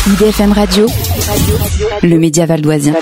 IDFM Radio, le média valdoisien.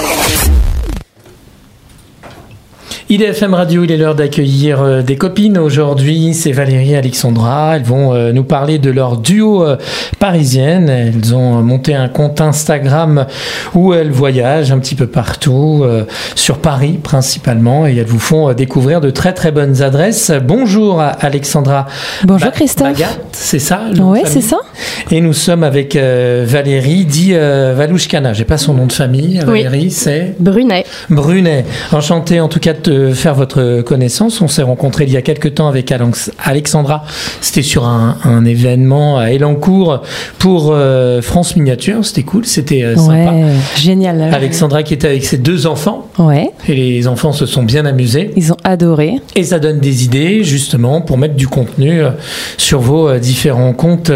IDFM Radio, il est l'heure d'accueillir des copines. Aujourd'hui, c'est Valérie et Alexandra. Elles vont nous parler de leur duo parisienne. Elles ont monté un compte Instagram où elles voyagent un petit peu partout, sur Paris principalement, et elles vous font découvrir de très très bonnes adresses. Bonjour Alexandra. Bonjour Christophe. Bagat, c'est ça? Oui, c'est ça. Et nous sommes avec Valérie, dit Valouchkana. J'ai pas son nom de famille. Valérie, oui. C'est Brunet. Brunet. Enchanté en tout cas de faire votre connaissance. On s'est rencontrés il y a quelques temps avec Alexandra. C'était sur un événement à Elancourt pour France Miniature. C'était cool, c'était sympa. Génial. Alexandra qui était avec ses 2 enfants. Ouais. Et les enfants se sont bien amusés. Ils ont adoré. Et ça donne des idées justement pour mettre du contenu sur vos différents comptes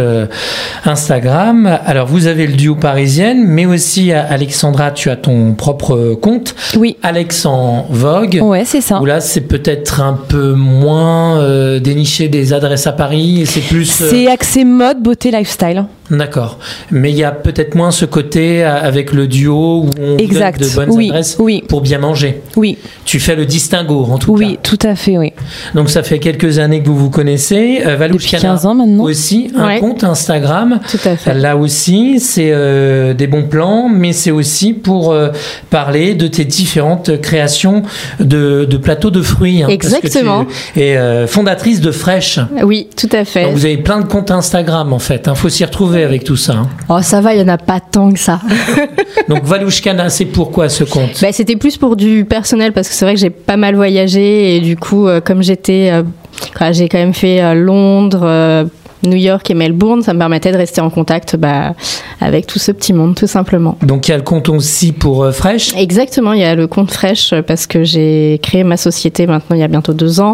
Instagram. Alors vous avez le duo parisienne, mais aussi Alexandra, tu as ton propre compte. Oui. Alex en Vogue. Ouais, c'est ça. Où là, c'est peut-être un peu moins déniché des adresses à Paris et c'est plus... C'est axé mode, beauté, lifestyle. D'accord. Mais il y a peut-être moins ce côté avec le duo où on donne de bonnes adresses pour bien manger. Oui. Tu fais le distinguo, en tout cas. Oui, tout à fait, oui. Donc, ça fait quelques années que vous vous connaissez. Depuis 15 ans maintenant. Aussi, un compte Instagram. Tout à fait. Là aussi, c'est des bons plans, mais c'est aussi pour parler de tes différentes créations de plateaux de fruits. Exactement. Parce que tu es fondatrice de Fresh. Oui, tout à fait. Donc, vous avez plein de comptes Instagram, en fait. Il faut s'y retrouver avec tout ça. Oh, ça va, il n'y en a pas tant que ça. Donc, Valouchkana, c'est pourquoi ce compte? C'était plus pour du personnel, parce que c'est vrai que j'ai pas mal voyagé, et du coup, comme j'ai quand même fait Londres, New York et Melbourne, ça me permettait de rester en contact avec tout ce petit monde, tout simplement. Donc il y a le compte aussi pour Fresh? Exactement, il y a le compte Fresh parce que j'ai créé ma société maintenant il y a bientôt 2 ans.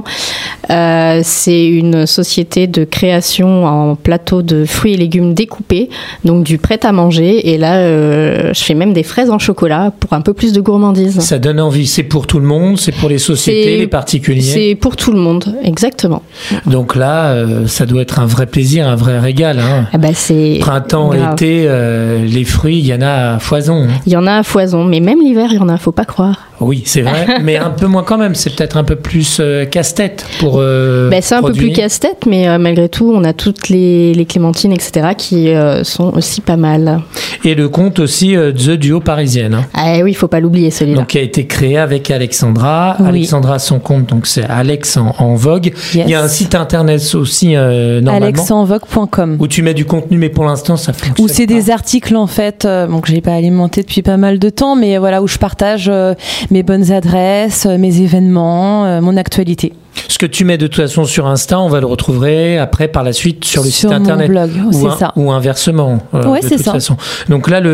C'est une société de création en plateau de fruits et légumes découpés, donc du prêt à manger. Et là, je fais même des fraises en chocolat pour un peu plus de gourmandise. Ça donne envie. C'est pour tout le monde? C'est pour les sociétés, les particuliers? C'est pour tout le monde, exactement. Donc là, ça doit être un vrai plaisir, un vrai régal. C'est printemps, grave. Été, les fruits, il y en a à foison. Il y en a à foison, mais même l'hiver, il y en a, faut pas croire. Oui, c'est vrai, mais un peu moins quand même. C'est peut-être un peu plus casse-tête pour c'est un peu plus casse-tête, mais malgré tout, on a toutes les clémentines, etc., qui sont aussi pas mal. Et le compte aussi The Duo Parisienne. Ah oui, il faut pas l'oublier celui-là. Donc, qui a été créé avec Alexandra. Oui. Alexandra, son compte, donc c'est Alex en Vogue. Yes. Il y a un site internet aussi, normalement. alexenvogue.com. Où tu mets du contenu, mais pour l'instant, ça fonctionne. Où c'est des articles, en fait, que j'ai pas alimenté depuis pas mal de temps, mais voilà, où je partage mes bonnes adresses, mes événements, mon actualité. Ce que tu mets de toute façon sur Insta, on va le retrouver après par la suite sur le site internet. Sur mon blog, c'est ça. Ou inversement. Ouais, c'est ça. Façon. Donc là,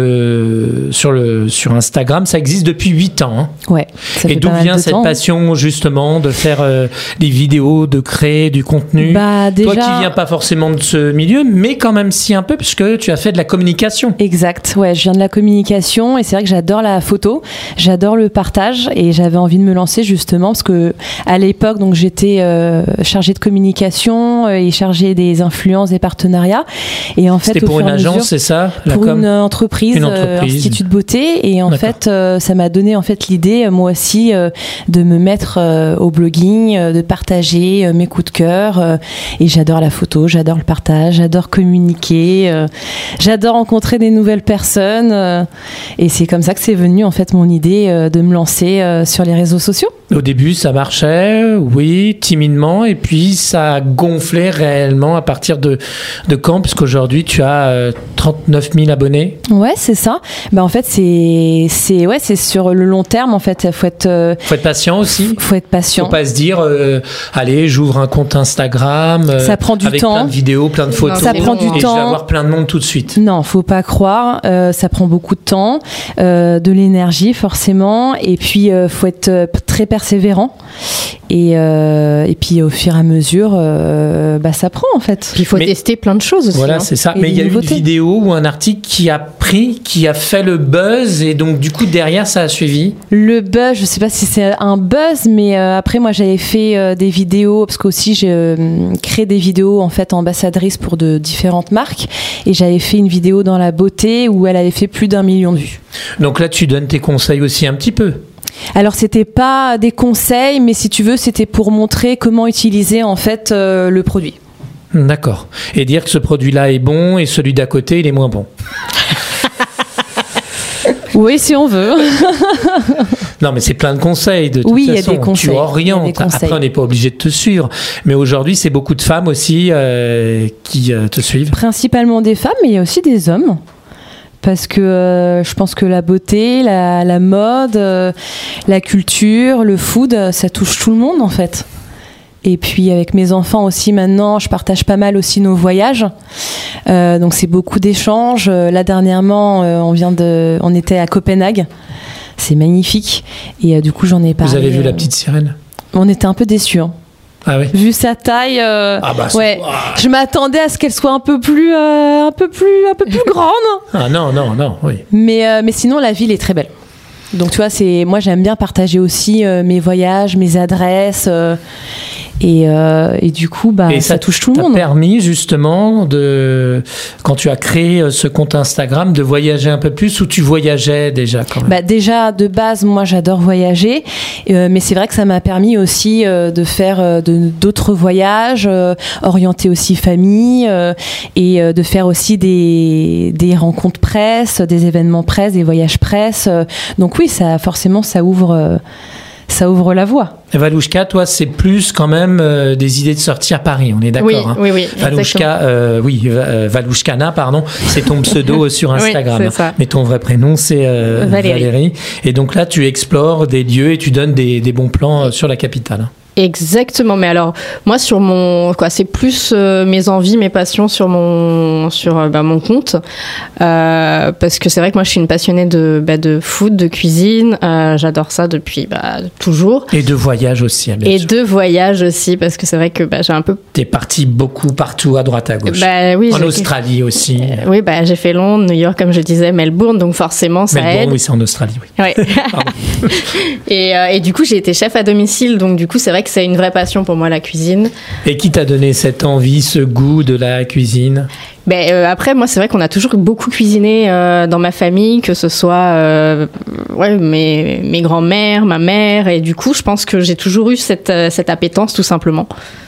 sur Instagram, ça existe depuis 8 ans. Ouais. Et d'où vient cette passion justement de faire des vidéos, de créer du contenu? Déjà... Toi qui viens pas forcément de ce milieu, mais quand même si un peu, puisque tu as fait de la communication. Exact. Ouais, je viens de la communication et c'est vrai que j'adore la photo, j'adore le partage et j'avais envie de me lancer justement parce que à l'époque, donc j'étais chargée de communication et chargée des influences, des partenariats. Et en fait, c'était pour une agence, c'est ça? Pour une entreprise, Institut de beauté. Et en fait, ça m'a donné en fait l'idée, moi aussi, de me mettre au blogging, de partager mes coups de cœur. Et j'adore la photo, j'adore le partage, j'adore communiquer, j'adore rencontrer des nouvelles personnes. Et c'est comme ça que c'est venu en fait mon idée de me lancer sur les réseaux sociaux. Au début, ça marchait, oui, timidement, et puis ça a gonflé réellement à partir de quand? Parce qu'aujourd'hui, tu as 39 000 abonnés. Ouais, c'est ça. En fait, c'est sur le long terme, en fait. Faut être patient aussi. Faut être patient. Faut pas se dire, allez, j'ouvre un compte Instagram. Ça prend du avec temps. Plein de vidéos, plein de photos. Ça prend du temps. Et je vais avoir plein de monde tout de suite. Non, faut pas croire. Ça prend beaucoup de temps, de l'énergie, forcément. Et puis, faut être très personnel. persévérant. Et puis au fur et à mesure, ça prend en fait. Puis il faut tester plein de choses aussi. Voilà, c'est ça. Mais il y a eu une vidéo ou un article qui a fait le buzz et donc du coup derrière ça a suivi. Le buzz, je sais pas si c'est un buzz, mais après moi j'avais fait des vidéos parce qu'aussi j'ai créé des vidéos en fait ambassadrice pour de différentes marques et j'avais fait une vidéo dans la beauté où elle avait fait plus d'1 million de vues. Donc là tu donnes tes conseils aussi un petit peu. Alors c'était pas des conseils, mais si tu veux, c'était pour montrer comment utiliser en fait le produit. D'accord. Et dire que ce produit-là est bon et celui d'à côté, il est moins bon. Oui, si on veut. Non, mais c'est plein de conseils de toute façon. Oui, il y a des conseils. Tu orientes. Après, on n'est pas obligé de te suivre. Mais aujourd'hui, c'est beaucoup de femmes aussi qui te suivent. Principalement des femmes, mais il y a aussi des hommes. Parce que je pense que la beauté, la mode, la culture, le food, ça touche tout le monde en fait. Et puis avec mes enfants aussi maintenant, je partage pas mal aussi nos voyages. Donc c'est beaucoup d'échanges. Là dernièrement, on était à Copenhague. C'est magnifique. Et du coup, j'en ai parlé. Vous avez vu la petite sirène ? On était un peu déçus. Hein. Ah oui. Vu sa taille, ouais. Je m'attendais à ce qu'elle soit un peu plus grande. Ah non, oui. Mais sinon, la ville est très belle. Donc tu vois, moi j'aime bien partager aussi mes voyages, mes adresses. Et du coup, ça touche tout le monde. Ça t'a permis justement, quand tu as créé ce compte Instagram, de voyager un peu plus ou tu voyageais déjà quand même ? Déjà, de base, moi j'adore voyager, mais c'est vrai que ça m'a permis aussi de faire d'autres voyages, orientés aussi famille, et de faire aussi des rencontres presse, des événements presse, des voyages presse. Donc oui, ça ouvre la voie. Valouchka, toi, c'est plus quand même des idées de sortir à Paris, on est d'accord. Oui, Valouchka, Valouchkana, pardon, c'est ton pseudo sur Instagram. Oui, c'est ça. Mais ton vrai prénom, c'est Valérie. Et donc là, tu explores des lieux et tu donnes des bons plans sur la capitale. Exactement, mais alors moi c'est plus mes envies, mes passions sur mon compte, parce que c'est vrai que moi je suis une passionnée de food, de cuisine, j'adore ça depuis toujours. Et de voyage aussi, bien sûr. Et de voyage aussi, parce que c'est vrai que j'ai un peu. T'es partie beaucoup partout à droite à gauche. Oui. En Australie aussi. Oui, j'ai fait Londres, New York, comme je disais, Melbourne, donc forcément ça Melbourne, aide. oui, c'est en Australie, oui. Ouais. Et du coup j'ai été chef à domicile, donc du coup c'est vrai que c'est une vraie passion pour moi, la cuisine. Et qui t'a donné cette envie, ce goût de la cuisine ? Après, moi, c'est vrai qu'on a toujours beaucoup cuisiné dans ma famille, que ce soit mes grands-mères, ma mère, et du coup, je pense que j'ai toujours eu cette appétence, tout simplement.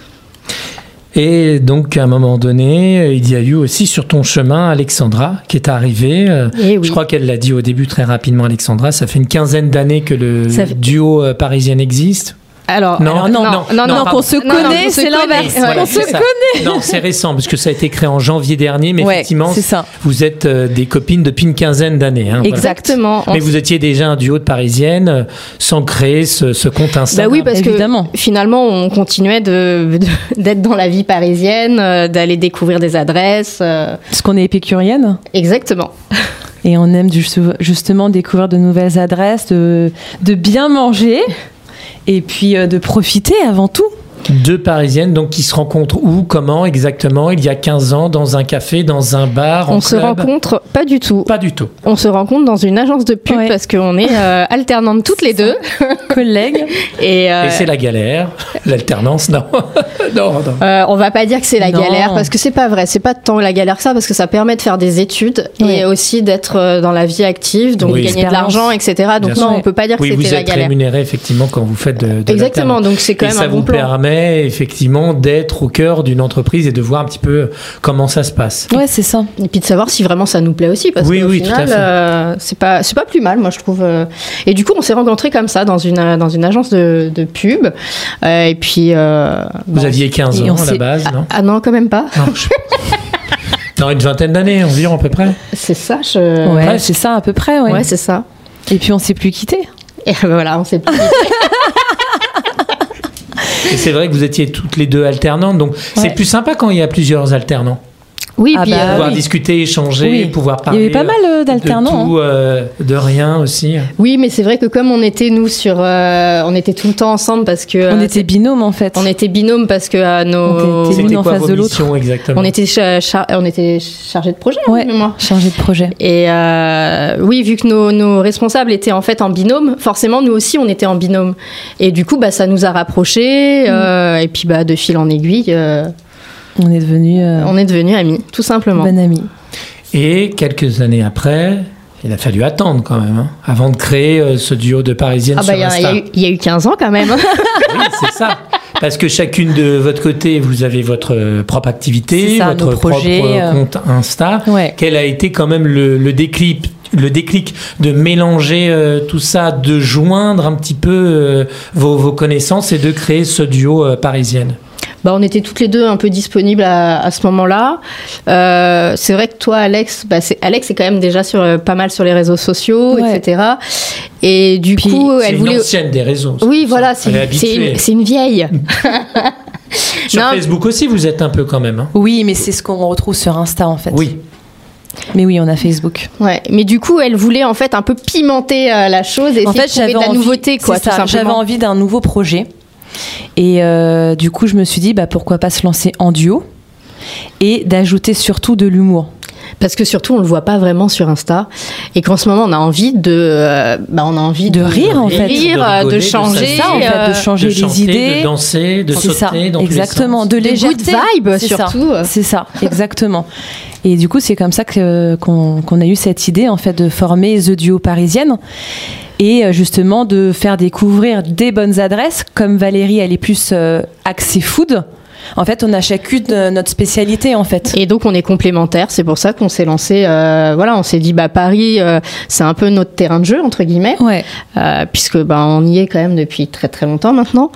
Et donc, à un moment donné, il y a eu aussi sur ton chemin Alexandra qui est arrivée. Oui. Je crois qu'elle l'a dit au début très rapidement, Alexandra. Ça fait une quinzaine d'années que le duo parisien existe. Alors non, qu'on se connaît, c'est l'inverse. Voilà, on se connaît. Non, c'est récent, parce que ça a été créé en janvier dernier, mais effectivement, c'est ça. Vous êtes des copines depuis une quinzaine d'années. Hein, exactement. Voilà. Mais vous étiez déjà un duo de parisiennes sans créer ce compte Instagram. Oui, parce que finalement, on continuait d'être dans la vie parisienne, d'aller découvrir des adresses. Parce qu'on est épicurienne. Exactement. Et on aime justement découvrir de nouvelles adresses, de bien manger. Et puis de profiter avant tout. Deux Parisiennes donc qui se rencontrent où, comment exactement, il y a 15 ans, dans un café, dans un bar, on se rencontre pas du tout. Pas du tout. On se rencontre dans une agence de pub parce qu'on est alternantes toutes les deux. Collègues. Et c'est la galère. L'alternance, non. non. On va pas dire que c'est la galère parce que c'est pas vrai. C'est pas tant la galère que ça parce que ça permet de faire des études et aussi d'être dans la vie active, donc gagner de l'argent, etc. Donc bien on peut pas dire que c'était la galère. Vous êtes rémunéré effectivement quand vous faites de exactement, donc c'est quand même un bon plan. Ça vous permet effectivement d'être au cœur d'une entreprise et de voir un petit peu comment ça se passe. Ouais, c'est ça. Et puis de savoir si vraiment ça nous plaît aussi, parce qu'au final, c'est pas plus mal, moi je trouve. Et du coup, on s'est rencontrés comme ça dans une agence de pub. Et puis. Vous aviez 15 ans à la base, non ? Ah non, quand même pas. Non, une vingtaine d'années environ à peu près. C'est ça, ouais, c'est ça à peu près, ouais. Ouais, c'est ça. Et puis on s'est plus quittés. Et voilà, on s'est plus quittés. Et c'est vrai que vous étiez toutes les deux alternantes, donc c'est plus sympa quand il y a plusieurs alternants. Oui, puis pouvoir discuter, échanger, pouvoir parler. Il y avait pas mal d'alternants. De tout, de rien aussi. Oui, mais c'est vrai que comme on était nous on était tout le temps ensemble parce que on était binômes en fait. On était binômes parce que on était l'une en face de l'autre. Exactement. On était chargé de projet. Ouais, chargé de projet. Et oui, vu que nos responsables étaient en fait en binôme, forcément nous aussi on était en binôme. Et du coup, ça nous a rapprochés. Et puis de fil en aiguille. On est devenus amis, tout simplement. Bon amis. Et quelques années après, il a fallu attendre quand même, avant de créer ce duo de Parisiennes sur Insta. Il y a eu 15 ans quand même. Oui, c'est ça. Parce que chacune de votre côté, vous avez votre propre activité, votre propre compte Insta. Ouais. Quel a été quand même le déclic de mélanger tout ça, de joindre un petit peu vos connaissances et de créer ce duo Parisienne? On était toutes les deux un peu disponibles à ce moment-là. C'est vrai que toi, Alex, Alex est quand même déjà pas mal sur les réseaux sociaux, etc. Et du coup, elle voulait... C'est une ancienne des réseaux. Oui, voilà, c'est une vieille. Sur Facebook aussi, vous êtes un peu quand même. Oui, mais c'est ce qu'on retrouve sur Insta, en fait. Oui. Mais oui, on a Facebook. Ouais, mais du coup, elle voulait en fait un peu pimenter la chose et essayer de trouver de la nouveauté, quoi, tout simplement. J'avais envie d'un nouveau projet. Et du coup, je me suis dit, pourquoi pas se lancer en duo et d'ajouter surtout de l'humour. Parce que surtout, on le voit pas vraiment sur Insta, et qu'en ce moment, on a envie de rire en fait, de changer, de changer les idées, de danser, de sauter dans exactement, tous les sens. de légèreté, good vibe surtout. C'est ça, exactement. Et du coup, c'est comme ça qu'on a eu cette idée en fait de former The Duo Parisienne. Et justement de faire découvrir des bonnes adresses, comme Valérie elle est plus axée food. En fait, on a chacune notre spécialité en fait. Et donc on est complémentaires, c'est pour ça qu'on s'est lancé. On s'est dit Paris, c'est un peu notre terrain de jeu entre guillemets, puisque on y est quand même depuis très très longtemps maintenant.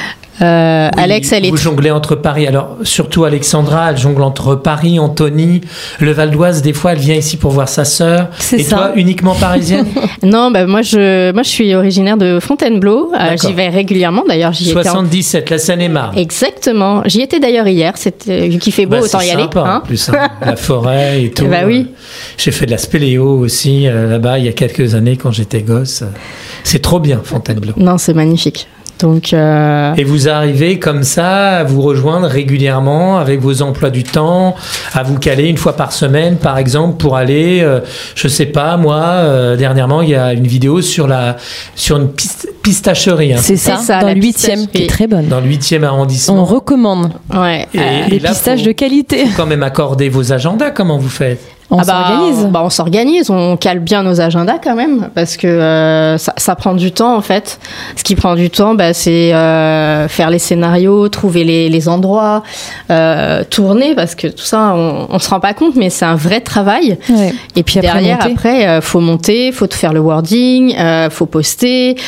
Alex, vous jonglez entre Paris. Alors surtout Alexandra, elle jongle entre Paris, Antony, le Val d'Oise. Des fois, elle vient ici pour voir sa sœur. Et ça. Toi, uniquement parisienne? Non, moi je suis originaire de Fontainebleau. J'y vais régulièrement. D'ailleurs, j'y 77, la Seine-et-Marne. Exactement. J'y étais d'ailleurs hier. Vu qu'il fait beau, autant y aller. C'est sympa, en plus, la forêt et tout. Oui. J'ai fait de la spéléo aussi là-bas il y a quelques années quand j'étais gosse. C'est trop bien, Fontainebleau. Non, c'est magnifique. Donc, Et vous arrivez comme ça à vous rejoindre régulièrement avec vos emplois du temps, à vous caler une fois par semaine, par exemple, pour aller, je sais pas, moi, dernièrement, il y a une vidéo sur une pistacherie. C'est ça, dans le 8e, qui est très bonne. Dans le 8e arrondissement. On recommande. Ouais. Des pistaches de qualité. Il faut quand même accorder vos agendas. Comment vous faites? On s'organise. On s'organise, on cale bien nos agendas quand même, parce que ça prend du temps en fait. Ce qui prend du temps, c'est faire les scénarios, trouver les endroits, tourner, parce que tout ça, on se rend pas compte, mais c'est un vrai travail. Ouais. Et puis derrière, après, faut monter, faut faire le wording, faut poster.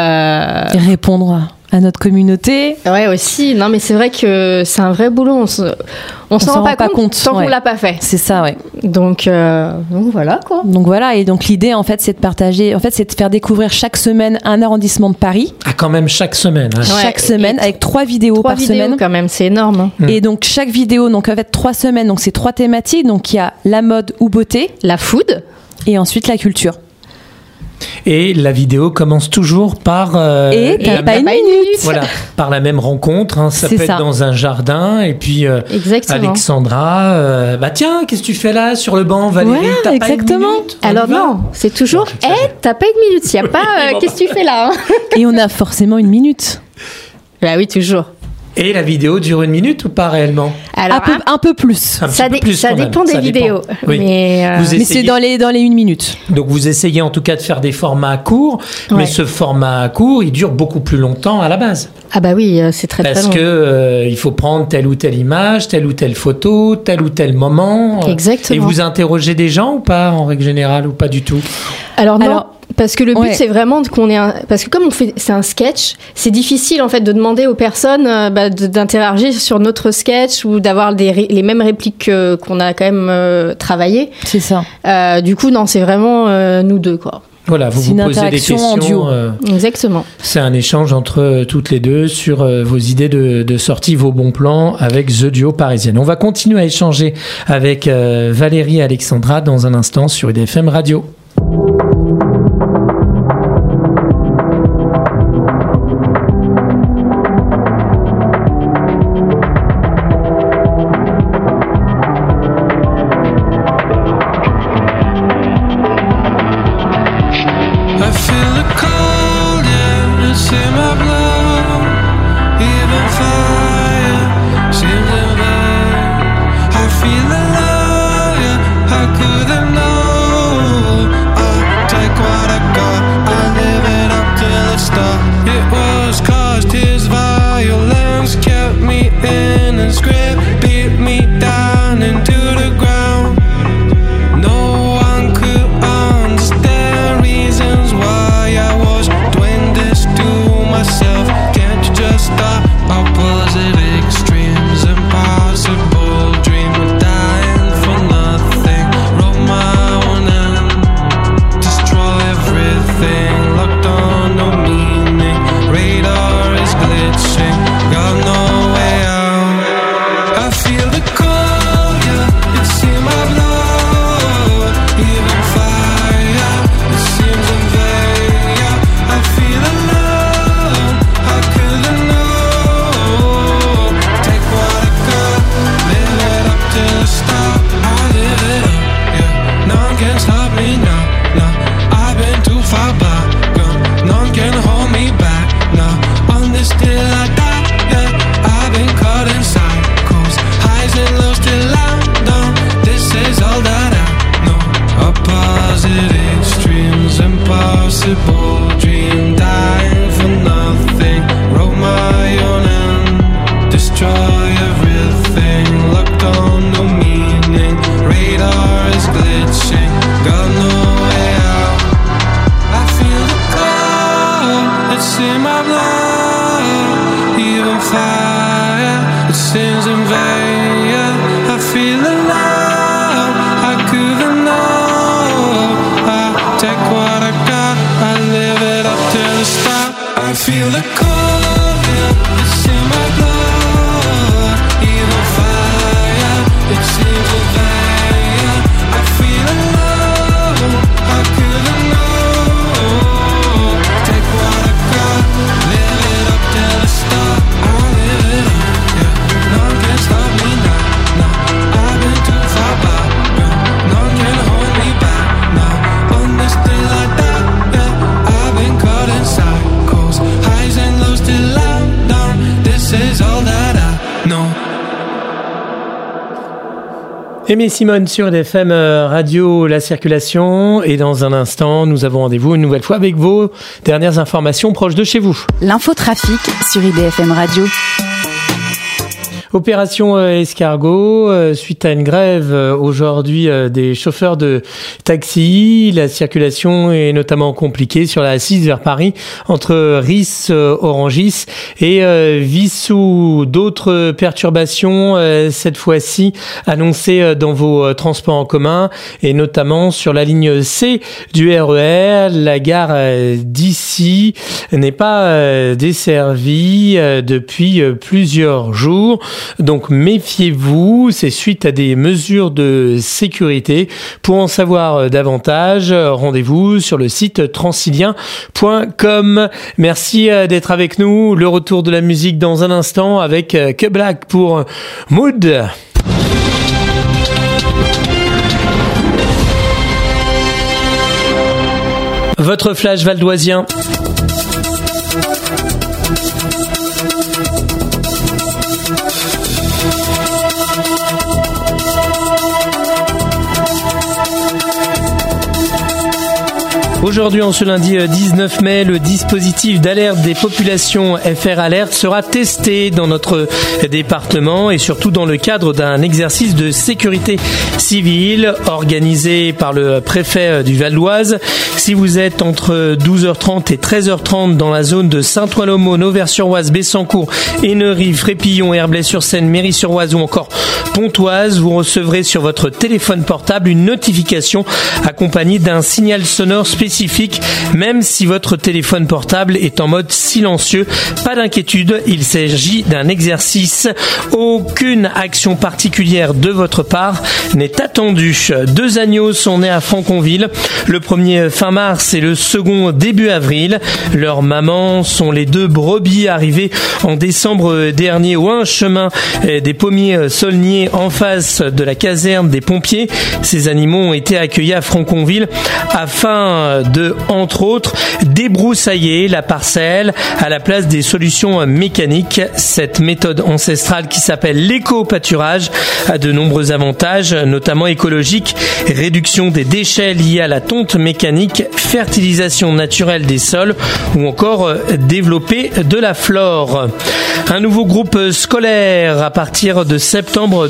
Et répondre à notre communauté. Ouais, aussi. Non, mais c'est vrai que c'est un vrai boulot. On s'en rend pas compte tant qu'on l'a pas fait. C'est ça, ouais. Donc voilà, quoi. Donc voilà, et donc l'idée, en fait, c'est de partager, c'est de faire découvrir chaque semaine un arrondissement de Paris. Ah, quand même, chaque semaine. Hein. Chaque semaine, avec 3 vidéos par semaine. Quand même, c'est énorme. Hein. Et donc, chaque vidéo, donc, en fait, 3 semaines, donc c'est 3 thématiques. Donc, il y a la mode ou beauté. La food. Et ensuite, la culture. Et la vidéo commence toujours par... et t'as pas une minute. Voilà, par la même rencontre. Hein. Ça peut être dans un jardin. Et puis, Alexandra, tiens, qu'est-ce que tu fais là sur le banc, Valérie? T'as pas une minute? Alors non, c'est toujours, t'as pas une minute. Il n'y a pas, qu'est-ce que tu fais là? Et on a forcément une minute. Bah oui, toujours. Et la vidéo dure 1 minute ou pas réellement? Alors, un peu plus. Ça dépend des vidéos. Oui. Mais c'est dans les 1 minute. Donc vous essayez en tout cas de faire des formats courts, mais ce format court, il dure beaucoup plus longtemps à la base. Ah bah oui, c'est très long. Parce que il faut prendre telle ou telle image, telle ou telle photo, tel ou tel moment. Exactement. Et vous interrogez des gens ou pas, en règle générale, ou pas du tout? Alors non. Parce que le but, c'est vraiment qu'on ait parce que comme c'est un sketch, c'est difficile en fait de demander aux personnes d'interagir sur notre sketch ou d'avoir les mêmes répliques qu'on a quand même travaillé. C'est ça. Du coup, non, c'est vraiment nous deux, quoi. Voilà, vous posez des questions. En duo. Exactement. C'est un échange entre toutes les deux sur vos idées de sortie, vos bons plans avec The Duo Parisienne. On va continuer à échanger avec Valérie et Alexandra dans un instant sur IDFM Radio. Aimé Simone sur IDFM Radio, la circulation. Et dans un instant, nous avons rendez-vous une nouvelle fois avec vos dernières informations proches de chez vous. L'infotrafic sur IDFM Radio. Opération escargot, suite à une grève aujourd'hui des chauffeurs de taxi. La circulation est notamment compliquée sur la A6 vers Paris entre Ris, Orangis et Vissou. D'autres perturbations cette fois-ci annoncées dans vos transports en commun et notamment sur la ligne C du RER. La gare d'Issy n'est pas desservie depuis plusieurs jours. Donc méfiez-vous, c'est suite à des mesures de sécurité. Pour en savoir davantage, rendez-vous sur le site transilien.com. Merci d'être avec nous. Le retour de la musique dans un instant avec Que Black pour Mood. Votre flash valdoisien. Aujourd'hui, en ce lundi 19 mai, le dispositif d'alerte des populations FR Alert sera testé dans notre département et surtout dans le cadre d'un exercice de sécurité civile organisé par le préfet du Val d'Oise. Si vous êtes entre 12h30 et 13h30 dans la zone de Saint-Ouen-l'Aumône, Auvers-sur-Oise, Bessancourt, Ennery, Frépillon, Herblay-sur-Seine, Méry-sur-Oise ou encore Pontoise, vous recevrez sur votre téléphone portable une notification accompagnée d'un signal sonore spécifique spécifique, même si votre téléphone portable est en mode silencieux. Pas d'inquiétude, il s'agit d'un exercice. Aucune action particulière de votre part n'est attendue. 2 agneaux sont nés à Franconville, le premier fin mars et le second début avril. Leurs mamans sont les 2 brebis arrivées en décembre dernier au 1 chemin des Pommiers Saulniers en face de la caserne des pompiers. Ces animaux ont été accueillis à Franconville afin de, entre autres, débroussailler la parcelle à la place des solutions mécaniques. Cette méthode ancestrale qui s'appelle l'éco-pâturage a de nombreux avantages, notamment écologiques, réduction des déchets liés à la tonte mécanique, fertilisation naturelle des sols ou encore développer de la flore. Un nouveau groupe scolaire à partir de septembre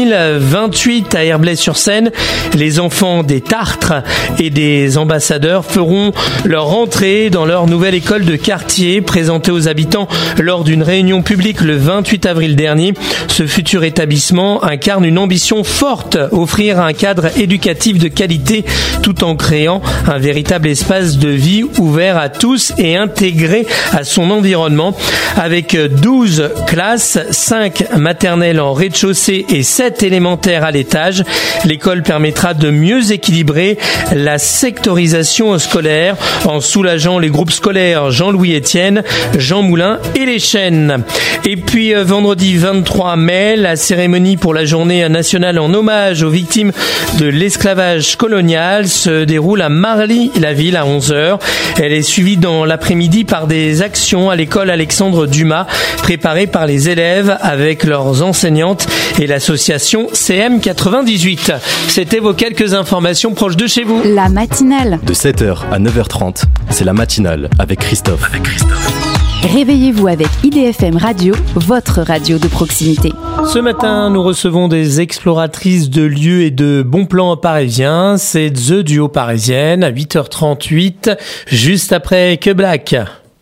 2028 à Herblay-sur-Seine. Les enfants des Tartres et des ambassadeurs feront leur entrée dans leur nouvelle école de quartier présentée aux habitants lors d'une réunion publique le 28 avril dernier. Ce futur établissement incarne une ambition forte, offrir un cadre éducatif de qualité tout en créant un véritable espace de vie ouvert à tous et intégré à son environnement. Avec 12 classes, 5 maternelles en rez-de-chaussée et 7 élémentaires à l'étage, l'école permettra de mieux équilibrer la sectorisation scolaire en soulageant les groupes scolaires Jean-Louis Etienne, Jean Moulin et les Chênes. Et puis vendredi 23 mai, la cérémonie pour la journée nationale en hommage aux victimes de l'esclavage colonial se déroule à Marly-la-Ville à 11h. Elle est suivie dans l'après-midi par des actions à l'école Alexandre Dumas préparées par les élèves avec leurs enseignantes et l'association CM98. C'était vos quelques informations proches de chez vous. La matinale. De 7h à 9h30, c'est la matinale avec Christophe. Réveillez-vous avec IDFM Radio, votre radio de proximité. Ce matin, nous recevons des exploratrices de lieux et de bons plans parisiens. C'est The Duo Parisienne à 8h38, juste après Que Black.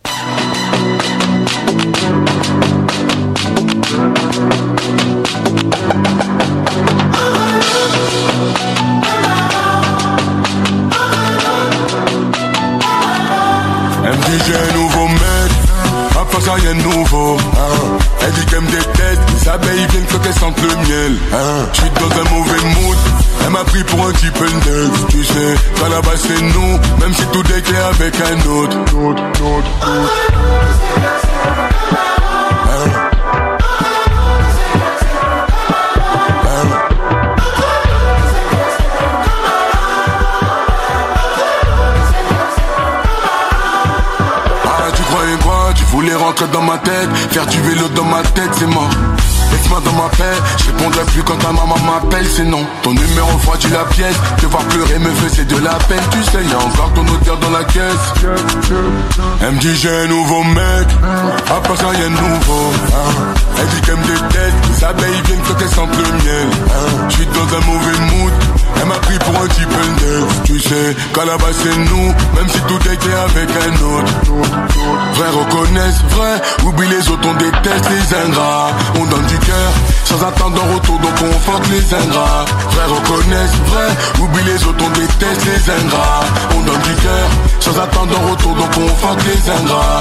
MDG nouveau mec, après ça y'a nouveau Elle dit qu'elle me déteste, les abeilles viennent quand elles sentent le miel J'suis dans un mauvais mood, elle m'a pris pour un type neuf Tu sais, qu'à la base c'est nous, même si tout est avec un autre Voulais rentrer dans ma tête, faire du vélo dans ma tête, c'est mort. Laisse-moi dans ma paix, je répondrai plus quand ta maman m'appelle, c'est non. Ton numéro froidit la pièce, te voir pleurer me faisait de la peine, tu sais, y'a encore ton odeur dans la caisse. Elle me dit j'ai un nouveau mec, après ça y'a un nouveau. Elle dit qu'elle me déteste, les abeilles viennent quand elles sentent le miel. J'suis dans un mauvais mood, elle m'a pris pour un type neuf. Tu sais, qu'à la base c'est nous, même si tout était avec un autre. Vrai reconnaissent, vrai, oublie les autres, on déteste les ingrats. On donne du cœur, sans attendre un retour, donc on fuck les ingrats. Vrai reconnaissent, vrai, oublie les autres, on déteste les ingrats. On donne du cœur, sans attendre un retour, donc on fuck les ingrats.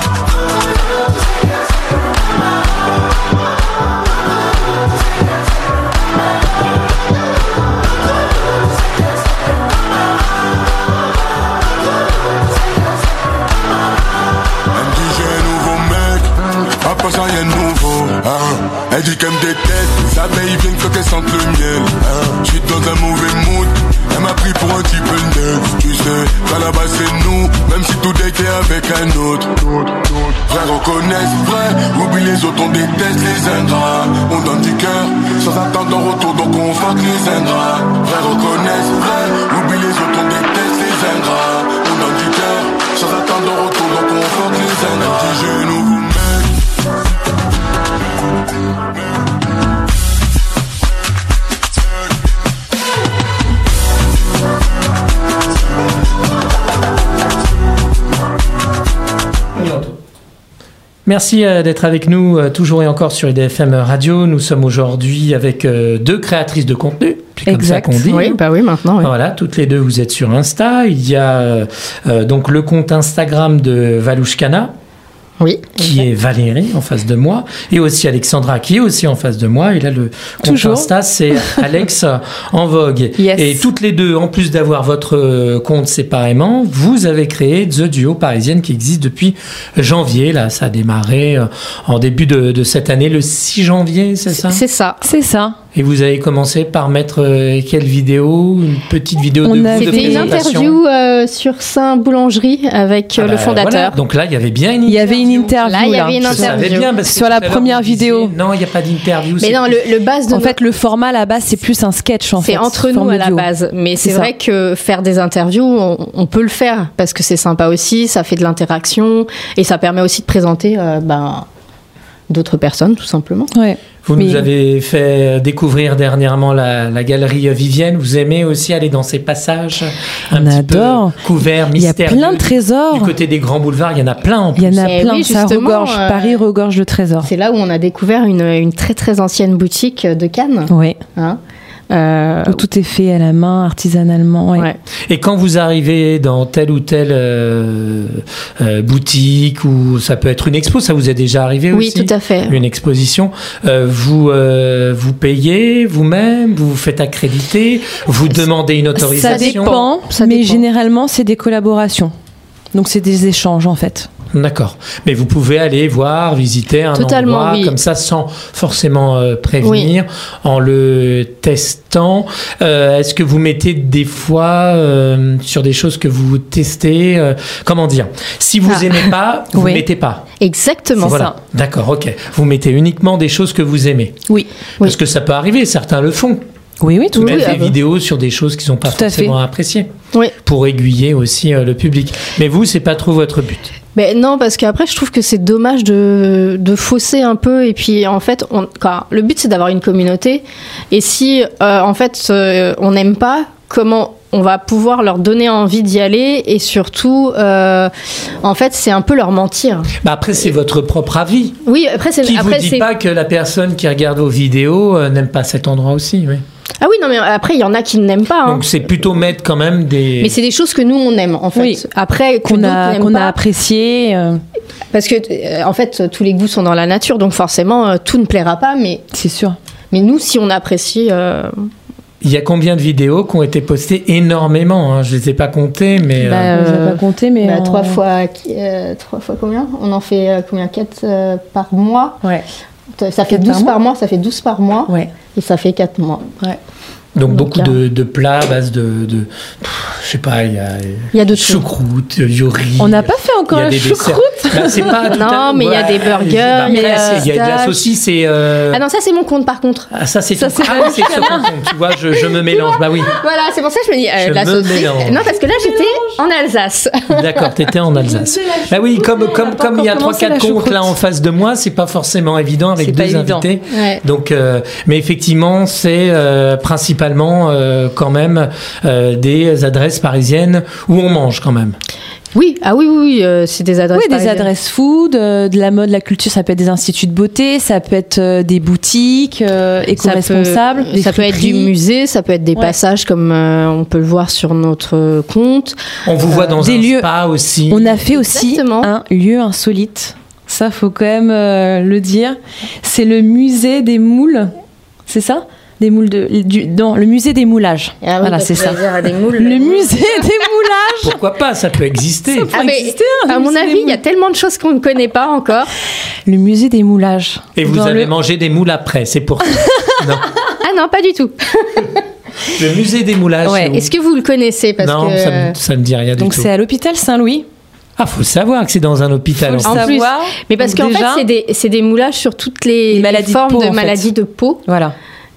Après ça y'a nouveau Elle dit qu'elle me déteste, les abeilles viennent quand elles sentent le miel J'suis dans un mauvais mood, elle m'a pris pour un type neuf Tu sais, qu'à la base c'est nous, même si tout était avec un autre Vrai reconnaissent, vrai, oublie les autres, on déteste les ingrats On donne du cœur, sans attendre un retour, donc on fuck les ingrats Vrai reconnaissent, vrai, oublie les autres, on déteste les ingrats On donne du cœur, sans attendre un retour, donc on fuck les ingrats J'ai un nouveau mec Merci d'être avec nous toujours et encore sur IDFM Radio. Nous sommes aujourd'hui avec deux créatrices de contenu. C'est comme ça qu'on dit. Oui, bah oui, maintenant. Oui. Voilà, toutes les deux, vous êtes sur Insta. Il y a donc le compte Instagram de Valouchkana. Oui. Qui est Valérie en face de moi, et aussi Alexandra qui est aussi en face de moi. Et là, le compte Insta, c'est Alex en vogue. Yes. Et toutes les deux, en plus d'avoir votre compte séparément, vous avez créé The Duo Parisienne qui existe depuis janvier. Là, ça a démarré en début de cette année, le 6 janvier, c'est ça ? C'est ça. C'est ça. Et vous avez commencé par mettre quelle vidéo ? Une petite vidéo de vous de présentation. C'était une interview sur Saint-Boulangerie avec le fondateur. Voilà. Donc là, il y avait bien une interview. Il y avait une interview. Là, il y avait une Je interview. savais bien parce que sur la première vidéo. Non, il n'y a pas d'interview. Mais non, le base de en fait, le format à la base, c'est plus un sketch. C'est entre nous à la base. Mais c'est vrai que faire des interviews, on peut le faire parce que c'est sympa aussi, ça fait de l'interaction et ça permet aussi de présenter d'autres personnes, tout simplement. Ouais. Vous nous avez fait découvrir dernièrement la galerie Vivienne. Vous aimez aussi aller dans ces passages un petit peu couverts, mystérieux. Il y a plein de trésors. Du côté des grands boulevards, il y en a plein en plus. Il y en a plein, oui, ça regorge. Paris regorge de trésors. C'est là où on a découvert une très très ancienne boutique de Cannes. Oui. Hein, où tout est fait à la main, artisanalement. Ouais. Et quand vous arrivez dans telle ou telle boutique, ou ça peut être une expo, ça vous est déjà arrivé aussi ? Oui, tout à fait. Une exposition, vous payez vous-même, vous vous faites accréditer, vous demandez une autorisation ? Ça dépend. Généralement c'est des collaborations. Donc c'est des échanges en fait. D'accord. Mais vous pouvez aller voir, visiter un endroit comme ça sans forcément prévenir, en le testant. Est-ce que vous mettez des fois sur des choses que vous testez comment dire ? Si vous aimez pas, vous mettez pas. Exactement. Voilà. Ça. D'accord, ok. Vous mettez uniquement des choses que vous aimez. Oui. Parce que ça peut arriver, certains le font. Oui, tout mettre des vidéos sur des choses qui ne sont pas forcément appréciées. Oui. Pour aiguiller aussi le public. Mais vous, c'est pas trop votre but. Ben non, parce qu'après, je trouve que c'est dommage de fausser un peu. Et puis, en fait, le but, c'est d'avoir une communauté. Et si, en fait, on n'aime pas, comment on va pouvoir leur donner envie d'y aller? Et surtout, en fait, c'est un peu leur mentir. Bah après, c'est votre propre avis. Oui, après, c'est... Qui vous dit pas que la personne qui regarde vos vidéos n'aime pas cet endroit aussi, oui. Ah oui, non, mais après, il y en a qui n'aiment pas. Donc, c'est plutôt mettre quand même des... Mais c'est des choses que nous, on aime, en fait. Oui. Après, qu'on a apprécié. Parce que, en fait, tous les goûts sont dans la nature, donc forcément, tout ne plaira pas, mais... C'est sûr. Mais nous, si on apprécie... Il y a combien de vidéos qui ont été postées? Énormément, hein. Je ne les ai pas comptées, mais... Je ne pas compté, mais... 3 fois combien? On en fait combien? 4 par mois? Ouais. Ça fait 12 par mois, ça fait 12 par mois. Ouais. Et ça fait 4 mois. Ouais. Donc beaucoup de plats à base de je sais pas, il y a de choucroute, du riz. On n'a pas fait encore la choucroute. Bah, c'est pas tout non, mais il y a des burgers, il y a de la saucisse et... Ah non, ça c'est mon compte par contre. Ah ça c'est sur ton compte, tu vois, je me mélange, bah oui. Voilà, c'est pour ça que je me dis, la saucisse... Non, parce que là j'étais en Alsace. D'accord, t'étais en Alsace. Bah oui, comme il y a 3-4 comptes là en face de moi, c'est pas forcément évident avec deux invités. Ouais. Donc, mais effectivement, c'est principalement quand même des adresses parisiennes où on mange quand même. Oui, c'est des adresses parisiennes. Des adresses food, de la mode, la culture, ça peut être des instituts de beauté, ça peut être des boutiques éco-responsables. Ça peut être du musée, ça peut être des passages comme on peut le voir sur notre compte. On vous voit dans un spa aussi. On a fait aussi un lieu insolite, ça faut quand même le dire. C'est le musée des moules, c'est ça ? Des moules le musée des moulages. Ah oui, voilà, c'est ça. Des moules, le musée des moulages. Pourquoi pas, ça peut exister. À mon avis, il y a tellement de choses qu'on ne connaît pas encore. Le musée des moulages. Et vous avez mangé des moules après, c'est pour ça. Non. Ah non, pas du tout. Le musée des moulages. Ouais. Est-ce que vous le connaissez? Non, ça me dit rien du tout. Donc c'est à l'hôpital Saint-Louis. Ah, faut savoir que c'est dans un hôpital aussi. En plus, mais parce qu'en fait, c'est des moulages sur toutes les formes de maladies de peau. Voilà.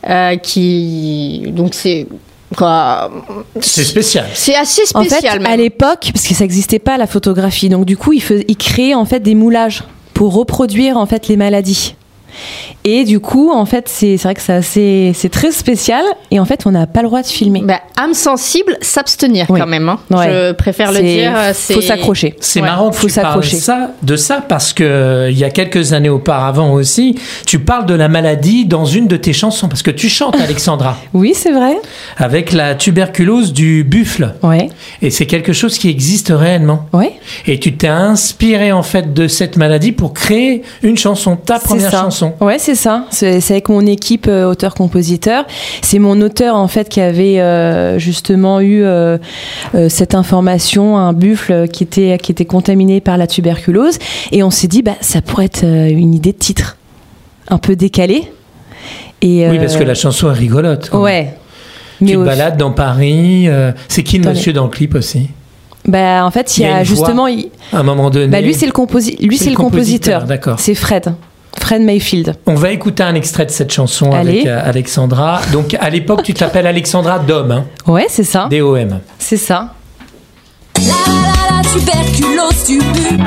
Donc c'est quoi? C'est spécial. C'est assez spécial. En fait, à l'époque, parce que ça n'existait pas la photographie, donc du coup, ils créaient en fait des moulages pour reproduire en fait les maladies. Et du coup, en fait, c'est vrai que c'est très spécial. Et en fait, on n'a pas le droit de filmer. Âme sensible, s'abstenir quand même. Hein. Ouais. Je préfère le dire. Faut s'accrocher. C'est marrant que tu parles de ça parce que il y a quelques années auparavant aussi, tu parles de la maladie dans une de tes chansons parce que tu chantes, Alexandra. Oui, c'est vrai. Avec la tuberculose du buffle. Ouais. Et c'est quelque chose qui existe réellement. Ouais. Et tu t'es inspiré en fait de cette maladie pour créer une chanson, ta première chanson. Ouais, c'est ça. C'est avec mon équipe auteur-compositeur. C'est mon auteur en fait qui avait justement eu cette information, un buffle qui était contaminé par la tuberculose, et on s'est dit ça pourrait être une idée de titre, un peu décalée. Et oui, parce que la chanson est rigolote. Ouais. Tu te balades dans Paris. C'est qui le monsieur dans le clip aussi? En fait, il y a justement à un moment donné. Lui, c'est le compositeur. D'accord. C'est Fred Mayfield. On va écouter un extrait de cette chanson avec Alexandra. Donc, à l'époque, tu t'appelles Alexandra Dom. Hein. Ouais, c'est ça. D-O-M. C'est ça. La tuberculose du buffle.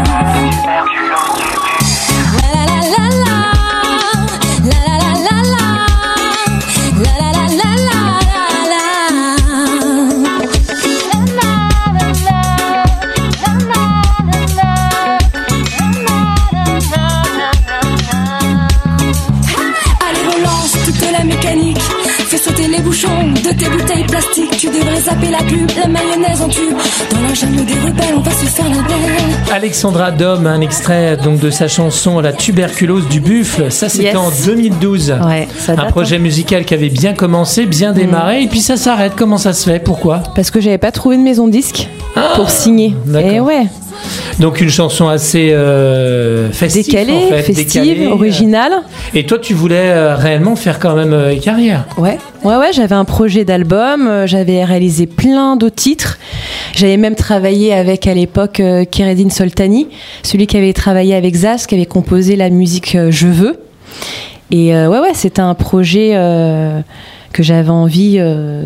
Les bouchons de tes bouteilles plastiques, tu devrais zapper la pub, la mayonnaise en tube. Dans la jungle des rebelles, on va se faire la belle. Alexandra Dom, un extrait donc de sa chanson La tuberculose du buffle. Ça, c'était en 2012. Ouais, ça date, un projet musical qui avait bien commencé, bien démarré, et puis ça s'arrête. Comment ça se fait? Pourquoi? Parce que j'avais pas trouvé de maison disque pour signer. Et ouais. Donc une chanson assez festive, décalée, originale. Et toi, tu voulais réellement faire quand même carrière. Ouais, j'avais un projet d'album, j'avais réalisé plein d'autres titres. J'avais même travaillé avec, à l'époque, Keredine Soltani, celui qui avait travaillé avec Zaz, qui avait composé la musique Je veux. Et c'était un projet que j'avais envie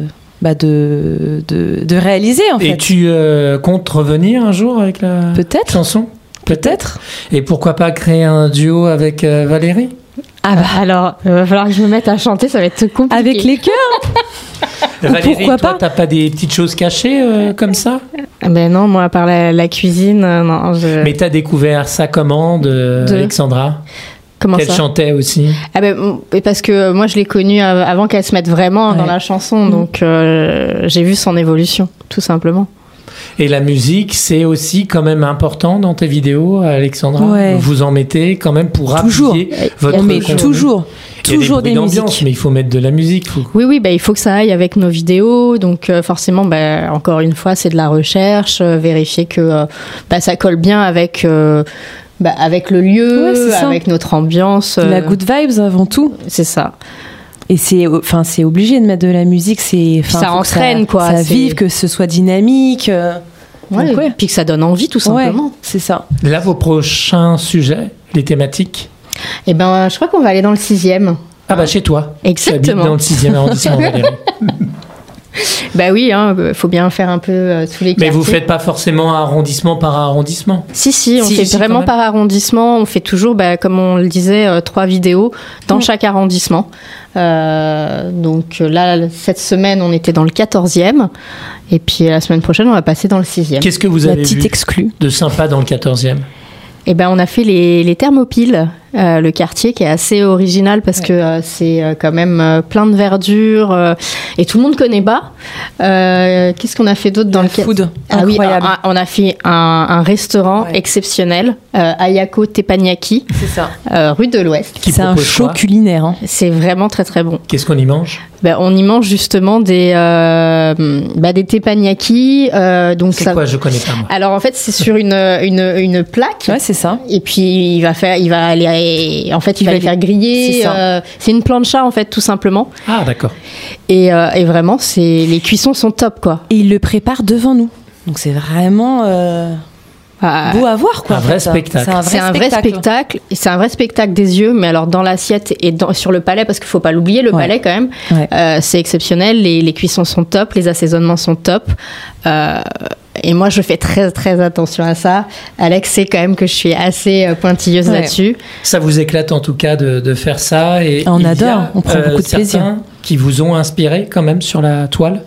de réaliser, en fait. Et tu comptes revenir un jour avec la chanson? Peut-être. Et pourquoi pas créer un duo avec Valérie? Alors, il va falloir que je me mette à chanter, ça va être compliqué. Avec les chœurs. Valérie, pourquoi toi, t'as pas des petites choses cachées comme ça? Non, moi, à part la cuisine, non. Mais t'as découvert ça comment, Alexandra? Comment qu'elle chantait aussi? Parce que moi, je l'ai connue avant qu'elle se mette vraiment dans la chanson, donc j'ai vu son évolution, tout simplement. Et la musique, c'est aussi quand même important dans tes vidéos, Alexandra. Ouais. Vous en mettez quand même pour appuyer votre contenu. Toujours des musiques. Mais il faut mettre de la musique. Oui, il faut que ça aille avec nos vidéos. Donc forcément, encore une fois, c'est de la recherche, vérifier que ça colle bien avec le lieu, avec notre ambiance. La good vibes avant tout. C'est ça. Et c'est obligé de mettre de la musique, ça entraîne, quoi. Ça vive, que ce soit dynamique. Puis que ça donne envie, tout simplement. Ouais, c'est ça. Là, vos prochains sujets, les thématiques? Je crois qu'on va aller dans le 6e. Chez toi. Exactement. Dans le 6e arrondissement, Valérie. Oui, faut bien faire un peu tous les quartiers. Mais vous faites pas forcément arrondissement par arrondissement? Si, on fait vraiment par arrondissement. On fait toujours, comme on le disait, 3 vidéos dans chaque arrondissement. Donc là, cette semaine, on était dans le 14e. Et puis la semaine prochaine, on va passer dans le 6e. Qu'est-ce que vous avez vu de sympa dans le 14e? On a fait les Thermopyles, le quartier qui est assez original parce que c'est quand même plein de verdure et tout le monde connaît pas. Qu'est-ce qu'on a fait d'autre dans le food? Incroyable. On a fait un restaurant exceptionnel, Ayako Teppanyaki, c'est ça, rue de l'Ouest. C'est un show culinaire. Hein. C'est vraiment très très bon. Qu'est-ce qu'on y mange? On y mange justement des teppanyaki. Donc c'est quoi? Je connais pas moi. Alors en fait c'est sur une plaque. Ouais, c'est ça. Et puis il va aller faire griller. C'est une plancha en fait tout simplement. Ah d'accord. Et vraiment les cuissons sont top quoi. Et il le prépare devant nous. Donc c'est vraiment beau à voir quoi. Un vrai spectacle. C'est un vrai spectacle. Et c'est un vrai spectacle des yeux, mais alors dans l'assiette et sur le palais, parce qu'il faut pas l'oublier, le palais quand même, c'est exceptionnel. Les cuissons sont top, les assaisonnements sont top. Et moi, je fais très, très attention à ça. Alex sait quand même que je suis assez pointilleuse là-dessus. Ça vous éclate en tout cas de faire ça. Et on adore, on prend beaucoup de plaisir. Qui vous ont inspiré quand même sur la toile?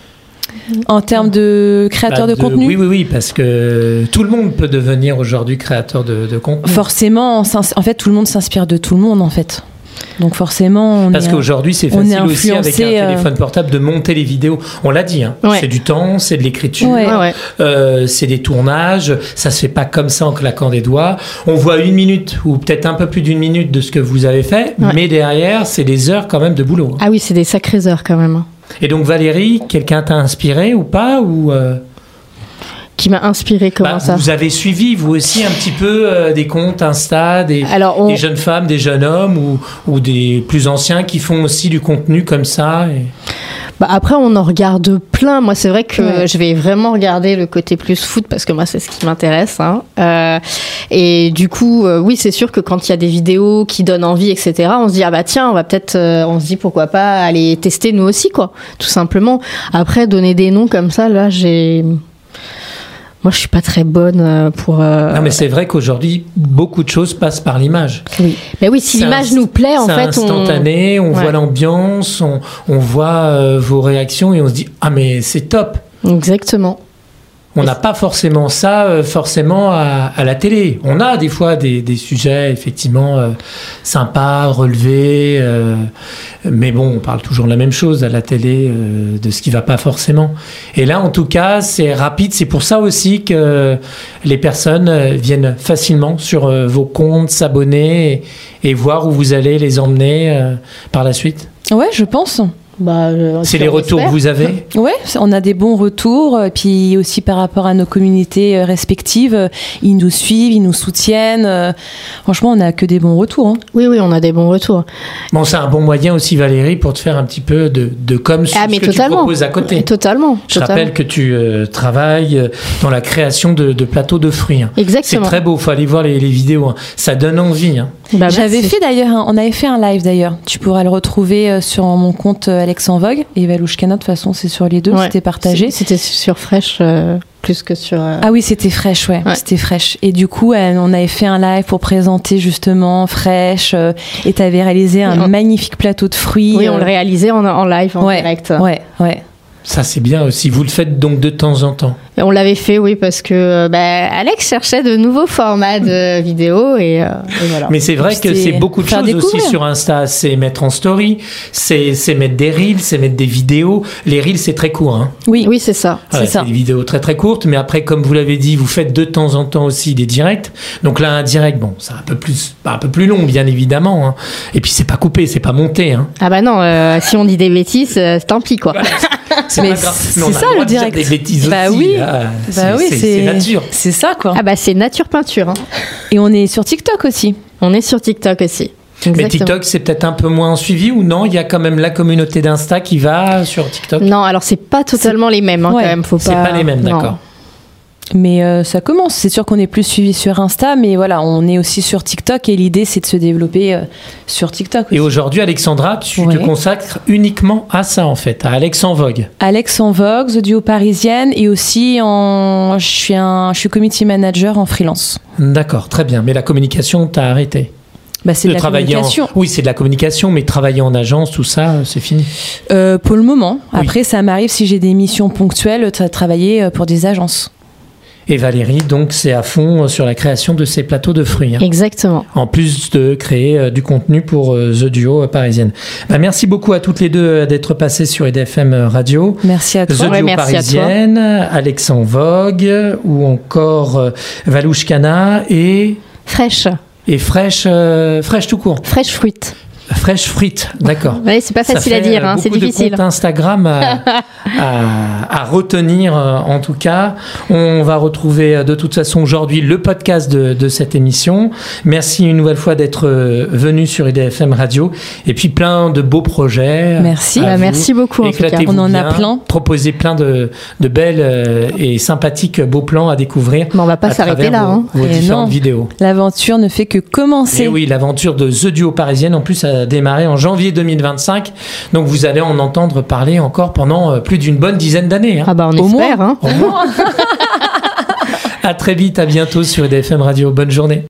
En termes de créateur de contenu? Oui, parce que tout le monde peut devenir aujourd'hui créateur de contenu. Forcément, en fait, tout le monde s'inspire de tout le monde, en fait. Donc forcément, parce qu'aujourd'hui, c'est facile aussi avec un téléphone portable de monter les vidéos. On l'a dit, c'est du temps, c'est de l'écriture, c'est des tournages. Ça se fait pas comme ça en claquant des doigts. On voit 1 minute ou peut-être un peu plus d'1 minute de ce que vous avez fait, mais derrière, c'est des heures quand même de boulot. Ah oui, c'est des sacrées heures quand même. Et donc Valérie, quelqu'un t'a inspiré ou pas Qui m'a inspiré, comment ça? Vous avez suivi, vous aussi, un petit peu des comptes Insta, des jeunes femmes, des jeunes hommes ou des plus anciens qui font aussi du contenu comme ça Après, on en regarde plein. Moi, c'est vrai que je vais vraiment regarder le côté plus foot parce que moi, c'est ce qui m'intéresse. Et du coup, oui, c'est sûr que quand il y a des vidéos qui donnent envie, etc., on se dit, tiens, on va peut-être, on se dit pourquoi pas aller tester nous aussi, quoi, tout simplement. Après, donner des noms comme ça, là, moi, je suis pas très bonne pour. Non, mais c'est vrai qu'aujourd'hui, beaucoup de choses passent par l'image. Oui. Mais oui, si l'image nous plaît, en fait, c'est instantané. On voit l'ambiance, on voit vos réactions et on se dit mais c'est top. Exactement. On n'a pas forcément ça à la télé. On a des fois des sujets effectivement sympas, relevés, mais bon, on parle toujours de la même chose à la télé, de ce qui va pas forcément. Et là, en tout cas, c'est rapide. C'est pour ça aussi que les personnes viennent facilement sur vos comptes, s'abonner et voir où vous allez les emmener par la suite. Ouais, je pense. C'est les retours que vous avez? Ouais, on a des bons retours. Puis aussi par rapport à nos communautés respectives, ils nous suivent, ils nous soutiennent. Franchement, on n'a que des bons retours. Oui, on a des bons retours. Bon, c'est un bon moyen aussi, Valérie, pour te faire un petit peu de com sur ce que tu proposes à côté. Totalement. Je rappelle que tu travailles dans la création de plateaux de fruits. Exactement. C'est très beau, il faut aller voir les vidéos. Ça donne envie. J'avais fait d'ailleurs, on avait fait un live d'ailleurs. Tu pourras le retrouver sur mon compte Alex en Vogue et Valouchkana, de toute façon, c'est sur les deux, c'était partagé. C'était sur Fresh plus que sur. Ah oui, c'était Fresh, c'était Fresh. Et du coup, on avait fait un live pour présenter justement Fresh et tu avais réalisé un magnifique plateau de fruits. Oui, on le réalisait en live, en direct. Ouais. Ça, c'est bien aussi. Vous le faites donc de temps en temps? On l'avait fait, oui, parce que Alex cherchait de nouveaux formats de vidéos et voilà. Mais c'est vrai que c'est beaucoup de choses aussi sur Insta. C'est mettre en story, c'est mettre des reels, c'est mettre des vidéos. Les reels, c'est très court. Oui, c'est ça. C'est des vidéos très très courtes, mais après, comme vous l'avez dit, vous faites de temps en temps aussi des directs. Donc là, un direct, c'est un peu plus long, bien évidemment. Et puis, c'est pas coupé, c'est pas monté. Ah non, si on dit des bêtises, tant pis, quoi. C'est ça le direct. Des bêtises aussi, oui. C'est nature. C'est ça, quoi. C'est nature peinture. Et on est sur TikTok aussi. Exactement. Mais TikTok, c'est peut-être un peu moins suivi ou non? Il y a quand même la communauté d'Insta qui va sur TikTok? Non, alors c'est pas totalement les mêmes quand même. C'est pas les mêmes, d'accord. Mais ça commence. C'est sûr qu'on est plus suivi sur Insta, mais voilà, on est aussi sur TikTok et l'idée, c'est de se développer sur TikTok aussi. Et aujourd'hui, Alexandra, tu te consacres uniquement à ça, en fait, à Alex en Vogue. Alex en Vogue, The Duo Parisienne, et aussi je suis community manager en freelance. D'accord, très bien. Mais la communication, t'as arrêté? C'est de la communication. Oui, c'est de la communication, mais travailler en agence, tout ça, c'est fini? Pour le moment. Après, ça m'arrive, si j'ai des missions ponctuelles, de travailler pour des agences. Et Valérie, donc, c'est à fond sur la création de ces plateaux de fruits. Exactement. En plus de créer du contenu pour The Duo Parisienne. Merci beaucoup à toutes les deux d'être passées sur IDFM Radio. Merci à toi. The Duo Parisienne, Alex en Vogue, ou encore Valouchkana et... Fresh. Et Fresh tout court. Fresh Fruit. Fresh Fruit, d'accord. Oui, c'est pas facile à dire, c'est difficile. Beaucoup de comptes Instagram à retenir, en tout cas. On va retrouver de toute façon aujourd'hui le podcast de cette émission. Merci une nouvelle fois d'être venu sur IDFM Radio. Et puis plein de beaux projets. Merci. Merci beaucoup. En tout cas. On en a plein. Proposez plein de belles et sympathiques beaux plans à découvrir. Mais on va pas s'arrêter là. Vos différentes vidéos. L'aventure ne fait que commencer. Et oui, l'aventure de The Duo Parisienne, en plus, a démarré en janvier 2025. Donc vous allez en entendre parler encore pendant plus d'une bonne dizaine d'années. On espère. Au moins. À très vite, à bientôt sur IDFM Radio. Bonne journée.